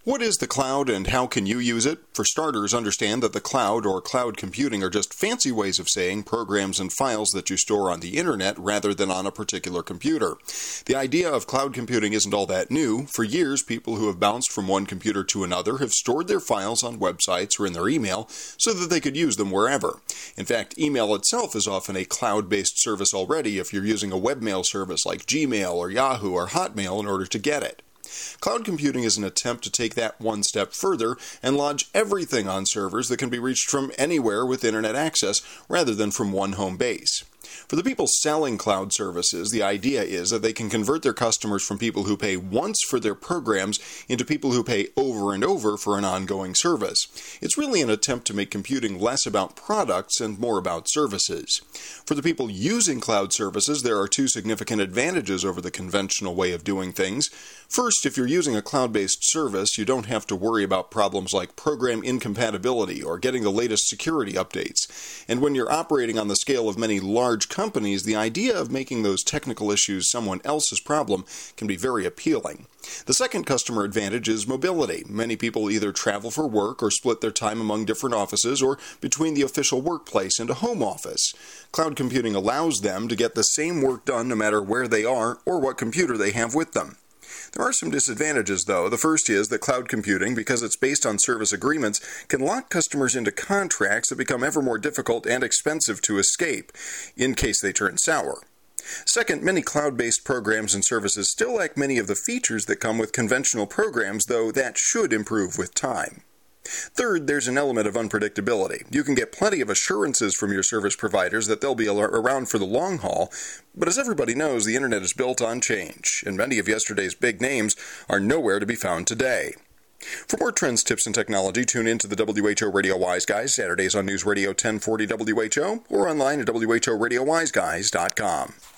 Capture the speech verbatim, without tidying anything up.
What is the cloud and how can you use it? For starters, understand that the cloud or cloud computing are just fancy ways of saying programs and files that you store on the internet rather than on a particular computer. The idea of cloud computing isn't all that new. For years, people who have bounced from one computer to another have stored their files on websites or in their email so that they could use them wherever. In fact, email itself is often a cloud-based service already if you're using a webmail service like Gmail or Yahoo or Hotmail in order to get it. Cloud computing is an attempt to take that one step further and lodge everything on servers that can be reached from anywhere with internet access rather than from one home base. For the people selling cloud services, the idea is that they can convert their customers from people who pay once for their programs into people who pay over and over for an ongoing service. It's really an attempt to make computing less about products and more about services. For the people using cloud services, there are two significant advantages over the conventional way of doing things. First, if you're using a cloud-based service, you don't have to worry about problems like program incompatibility or getting the latest security updates. And when you're operating on the scale of many large companies, the idea of making those technical issues someone else's problem can be very appealing. The second customer advantage is mobility. Many people either travel for work or split their time among different offices or between the official workplace and a home office. Cloud computing allows them to get the same work done no matter where they are or what computer they have with them. There are some disadvantages, though. The first is that cloud computing, because it's based on service agreements, can lock customers into contracts that become ever more difficult and expensive to escape, in case they turn sour. Second, many cloud-based programs and services still lack many of the features that come with conventional programs, though that should improve with time. Third, there's an element of unpredictability. You can get plenty of assurances from your service providers that they'll be around for the long haul, but as everybody knows, the internet is built on change, and many of yesterday's big names are nowhere to be found today. For more trends, tips, and technology, tune in to the W H O Radio Wise Guys, Saturdays on News Radio ten forty W H O, or online at W H O radio wise guys dot com.